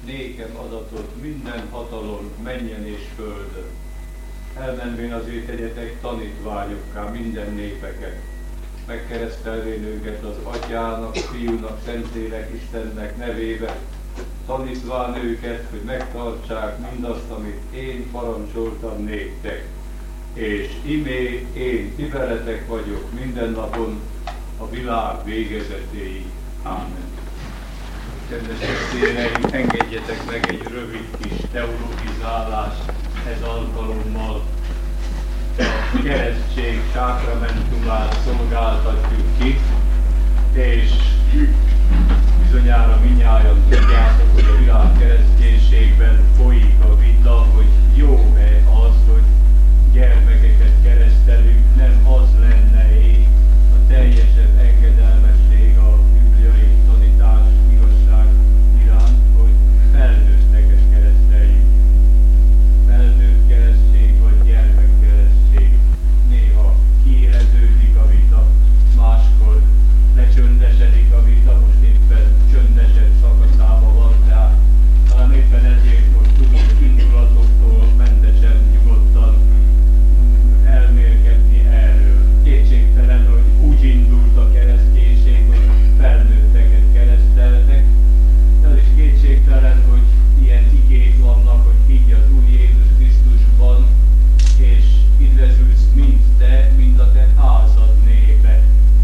nékem adatot minden hatalom menjen és földön. Elmenvén azért tegyetek tanítványokká minden népeket, megkeresztelvén őket az Atyának, Fiúnak, Szentlélek Istennek nevébe, tanítván őket, hogy megtartsák mindazt, amit én parancsoltam néktek. És imé én ti veletek vagyok minden napon a világ végezetéig. Ámen. Kedves testvéreim, engedjetek meg egy rövid kis teologizálást ez alkalommal. A keresztség sákramentumát szolgáltatjuk ki, és bizonyára mindnyájan tudjátok, hogy a világ kereszténységben folyik a vita, hogy jó-e az, hogy gyermekeket keresztelünk, nem az lenne-e a teljesebb engedelmesség a bibliai tanítás igazság iránt, hogy felnőtteket kereszteljünk. Felnőtt keresztség vagy gyermekkeresztség. Néha kiéleződik a vita, máskor lecsöndesedik a vita, most éppen csöndesebb szakaszában van, tehát talán éppen ezért most tudunk indulatoktól mentesen, nyugodtan elmélkedni erről. Kétségtelen, hogy úgy indult a kereszténység, hogy felnőtteket kereszteltek, de az is kétségtelen, hogy ilyen igék vannak, hogy higgy az Úr Jézus Krisztusban, és üdvözülsz mind te, mind a te házad népe.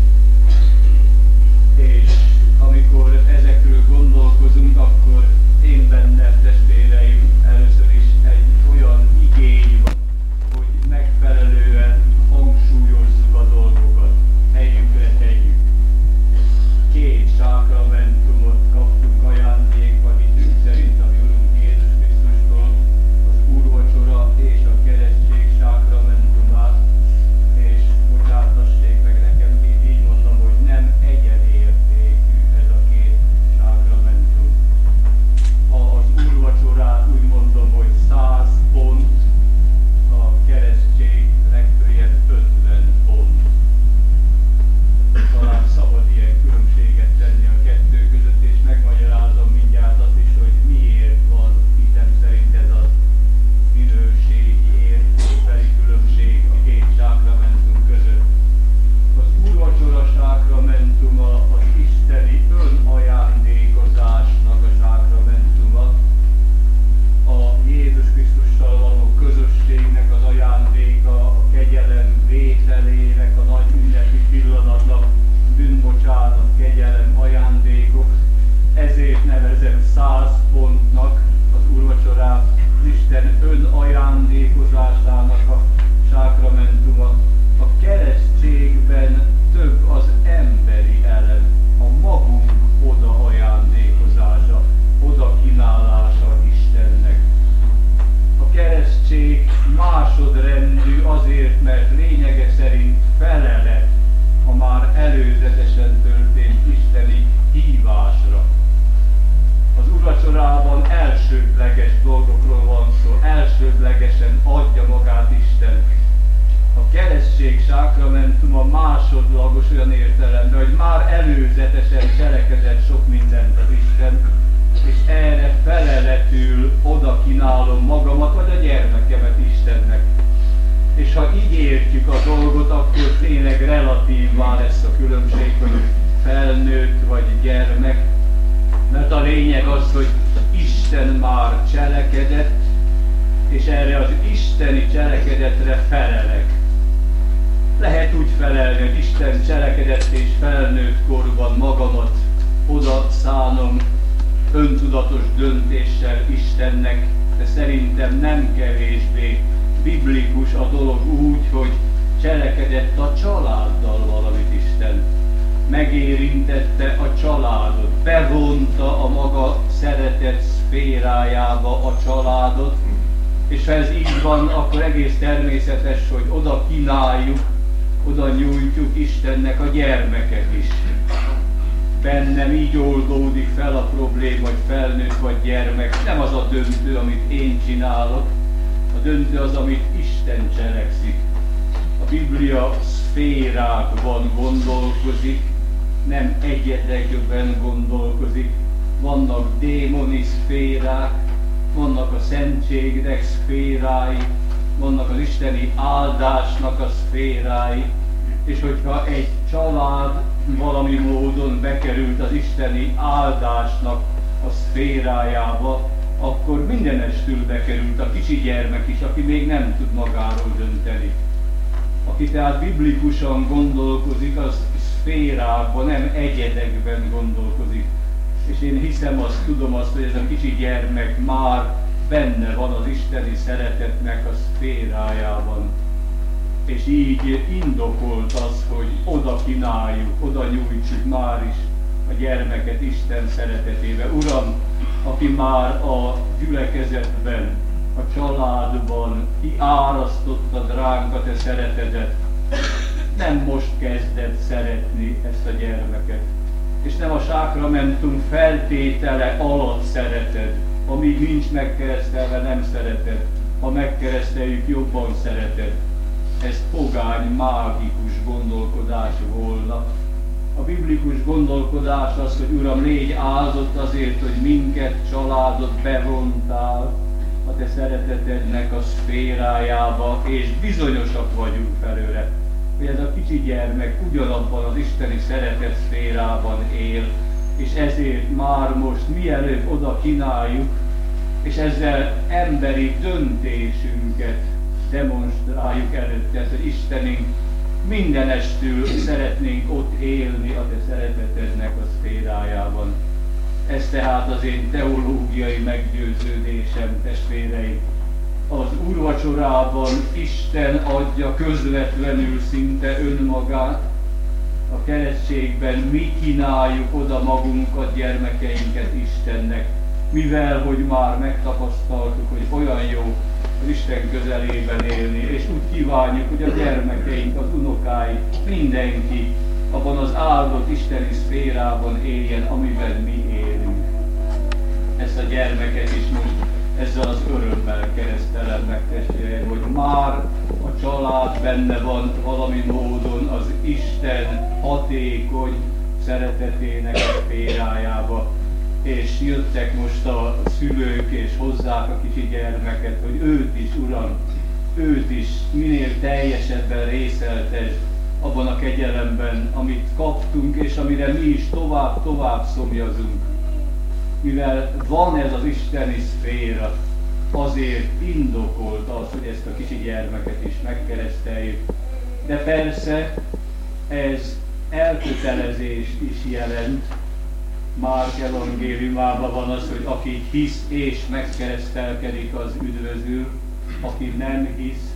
És amikor ezekről gondolkozunk, akkor én bennem, testvéreim, először is egy olyan igény van, hogy megfelelően hangsúlyozzuk a dolgokat, helyükre tegyük. 2 sákramentumot kaptunk ajándékba hitünk szerint a mi Urunk Jézus Krisztustól, az úrvacsora és a keresztség sákramentumát, és bocsáttassék meg nekem, én így mondom, hogy nem egyenértékű ez a 2 sákramentum. Ha az úrvacsorát úgy mondom, hogy 100 pont, a keresztség legföljebb 50 pont. Talán szabad ilyen különbséget tenni a kettő között, és megmagyarázom mindjárt azt is, hogy miért van hitem szerint ez a minőségi, értékbeli különbség a 2 sákramentum között. Az úrvacsora sákramentuma az isteni önajándékozásnak a sákramentuma, a Jézus Krisztussal való közösségnek az ajándéka, a kegyelem vételének a nagy ünnepi pillanata, bűnbocsánat, kegyelem, ajándékok. Ezért nevezem 100 pontnak az úrvacsorát, az Isten önajándékozásának a sákramentuma. A keresztségben több az emberi elem, a magunk oda ajándékozása, oda kínálása Istennek. A keresztség másodrendű azért, mert lényege szerint felelet a már előzetesen történt isteni hívásra. Az úrvacsorában elsődleges dolgokról van szó, elsődlegesen adja magát Isten. A keresztség sákramentuma másodlagos olyan értelemben, hogy már előzetesen cselekedett sok mindent az Isten, és erre feleletül oda kínálom magamat, vagy a gyermekemet Istennek. És ha így értjük a dolgot, akkor tényleg relatívvá lesz a különbség, hogy felnőtt vagy gyermek, mert a lényeg az, hogy Isten már cselekedett, és erre az isteni cselekedetre felelek. Lehet úgy felelni, hogy Isten cselekedett és felnőtt korban magamat oda szánom öntudatos döntéssel Istennek, de szerintem nem kevésbé biblikus a dolog úgy, hogy cselekedett a családdal valamit Isten. Megérintette a családot, bevonta a maga szeretet szférájába a családot, és ha ez így van, akkor egész természetes, hogy oda kínáljuk, oda nyújtjuk Istennek a gyermeket is. Bennem így oldódik fel a probléma, hogy felnőtt vagy gyermek. Nem az a döntő, amit én csinálok, a döntő az, amit Isten cselekszik. A Biblia szférákban gondolkozik, nem egyedekben gondolkozik, vannak démoni szférák, vannak a szentségnek szférái, vannak az isteni áldásnak a szférái, és hogyha egy család valami módon bekerült az isteni áldásnak a szférájába, akkor mindenestül bekerült a kicsi gyermek is, aki még nem tud magáról dönteni. Aki tehát biblikusan gondolkozik, az szférákban, nem egyedekben gondolkozik. És én hiszem azt, tudom azt, hogy ez a kicsi gyermek már benne van az isteni szeretetnek a szférájában. És így indokolt az, hogy oda kínáljuk, oda nyújtsuk már is a gyermeket Isten szeretetébe. Uram, aki már a gyülekezetben, a családban kiárasztottad ránk a te szeretedet, nem most kezded szeretni ezt a gyermeket. És nem a sákramentum feltétele alatt szereted. Amíg nincs megkeresztelve, nem szereted. Ha megkereszteljük, jobban szereted. Ez pogány, mágikus gondolkodás volna. A biblikus gondolkodás az, hogy Uram, légy áldott azért, hogy minket, családot bevontál a te szeretetednek a szférájába, és bizonyosak vagyunk felőle, hogy ez a kicsi gyermek ugyanabban az isteni szeretet szférában él, és ezért már most mielőbb oda kínáljuk, és ezzel emberi döntésünket demonstráljuk előtte, hogy Istenünk mindenestül szeretnénk ott élni a te szeretetednek a szférájában. Ez tehát az én teológiai meggyőződésem, testvéreim. Az úrvacsorában Isten adja közvetlenül szinte önmagát, a keresztségben mi kínáljuk oda magunkat, gyermekeinket Istennek, mivel hogy már megtapasztaltuk, hogy olyan jó az Isten közelében élni, és úgy kívánjuk, hogy a gyermekeink, az unokáink, mindenki abban az áldott isteni szférában éljen, amiben mi élünk. Ezt a gyermeket is most ezzel az örömmel keresztelem meg, testvéreim, hogy már a család benne van valami módon az Isten hatékony szeretetének a szférájába, és jöttek most a szülők és hozzák a kicsi gyermeket, hogy őt is, Uram, őt is minél teljesebben részeltesd abban a kegyelemben, amit kaptunk, és amire mi is tovább szomjazunk. Mivel van ez az isteni szféra, azért indokolt az, hogy ezt a kicsi gyermeket is megkereszteljük. De persze ez elkötelezést is jelent. Márk evangéliumában van az, hogy aki hisz és megkeresztelkedik, az üdvözül, aki nem hisz,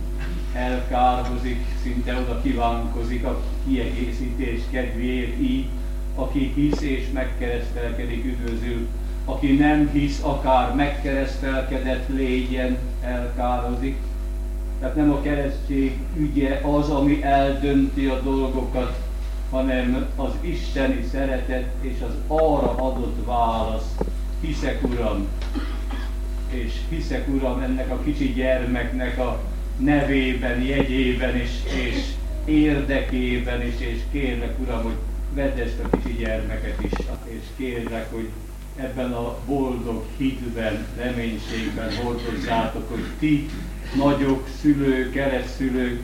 elkárhozik, szinte oda kívánkozik a kiegészítés kedvéért így. Aki hisz és megkeresztelkedik, üdvözül. Aki nem hisz, akár megkeresztelkedett légyen, elkározik. Tehát nem a keresztség ügye az, ami eldönti a dolgokat, hanem az isteni szeretet és az arra adott válasz. Hiszek, Uram, és hiszek, Uram, ennek a kicsi gyermeknek a nevében, jegyében és érdekében is, és kérlek, Uram, hogy vedd ezt a kicsi gyermeket is, és kérlek, hogy ebben a boldog hitben, reménységben hordozzátok, hogy ti, nagyok, szülők, keresztszülők,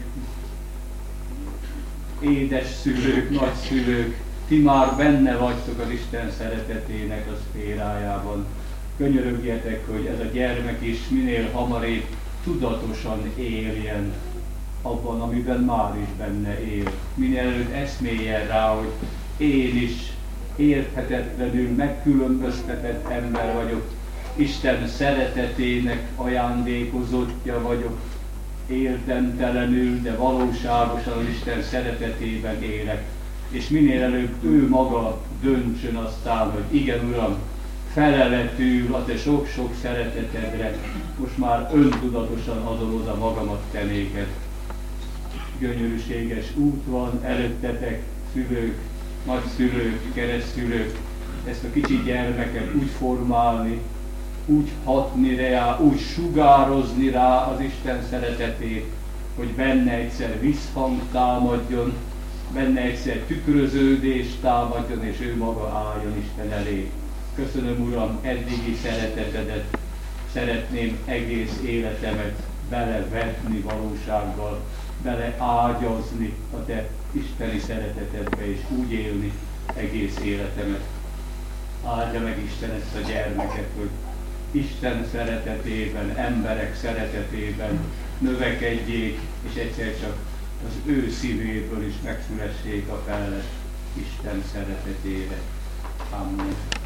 édesszülők, nagyszülők, ti már benne vagytok az Isten szeretetének a szférájában. Könyörögjetek, hogy ez a gyermek is minél hamarabb tudatosan éljen abban, amiben már is benne él. Minél előtt eszméljen rá, hogy én is érthetetlenül megkülönböztetett ember vagyok, Isten szeretetének ajándékozottja vagyok, érdemtelenül, de valóságosan az Isten szeretetében élek. És minél előbb ő maga döntsön aztán, hogy igen, Uram, feleletül a te sok-sok szeretetedre, most már öntudatosan adom oda magamat te néked. Gyönyörűséges út van előttetek, szülők, nagyszülők, keresztszülők, ezt a kicsi gyermeket úgy formálni, úgy hatni rá, úgy sugározni rá az Isten szeretetét, hogy benne egyszer visszhang támadjon, benne egyszer tükröződés támadjon, és ő maga álljon Isten elé. Köszönöm, Uram, eddigi szeretetedet, szeretném egész életemet belevetni valósággal, beleágyazni a Te isteni szeretetedbe, és úgy élni egész életemet. Áldja meg Isten ezt a gyermeket, hogy Isten szeretetében, emberek szeretetében növekedjék, és egyszer csak az ő szívéből is megszülessék a felett Isten szeretetére. Amen.